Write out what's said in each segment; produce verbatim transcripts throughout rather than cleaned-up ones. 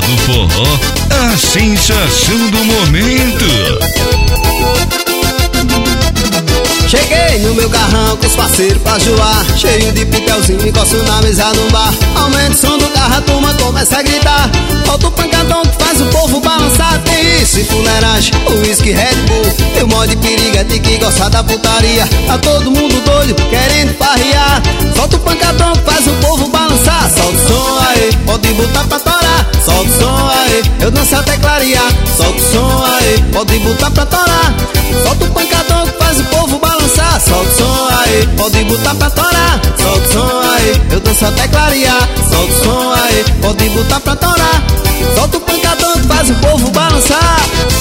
do forró, a sensação do momento. Cheguei no meu carrão com os parceiros pra joar, cheio de pitelzinho, encosto na mesa no bar. Aumenta o som do carro, a turma começa a gritar. Solta o pancadão que faz o povo balançar. Tem isso e fuleiragem, uísque, Red Bull e o mod piriguete que gosta da putaria. Tá todo mundo doido, querendo farrear. Solta o pancadão que faz o povo balançar. Solta o som aí, pode botar pra torar. Solta o som aí, eu danço até clarear. Solta o som aí, pode botar pra torar. Solta o pancadão que faz o povo balançar. Solta o som aí, pode botar pra torar. Solta o som aí, eu danço até clarear. Solta o som aí, pode botar pra torar. Solta o pancadão que faz o povo balançar.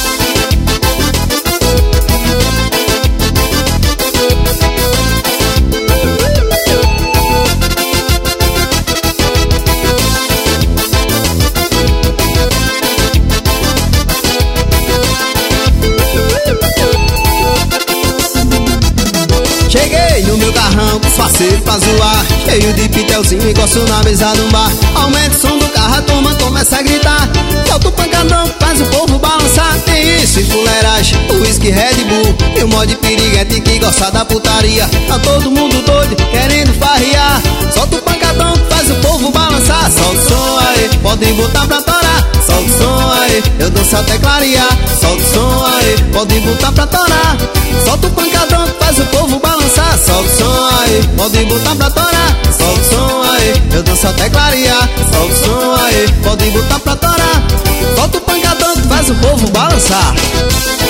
Cheguei no meu carrão com os parceiros pra zoar, cheio de pitelzinho, encosto na mesa do bar. Aumenta o som do carro, a turma começa a gritar. Solta o pancadão que faz o povo balançar. Tem isso e fuleiragem, uísque, Red Bull e o mod piriguete que gosta da putaria. Tá todo mundo doido, querendo farrear. Solta o pancadão que faz o povo balançar. Solta o som aí, pode botar pra torar. Solta o som aí, eu danço até clarear. Solta o som aí, pode botar pra torar. Solta o pancadão que faz o povo balançar. Solta o som aí, pode botar pra torar. Solta o som aí, eu danço até clarear. Solta o som aí, pode botar pra torar. Solta o pancadão que faz o povo balançar.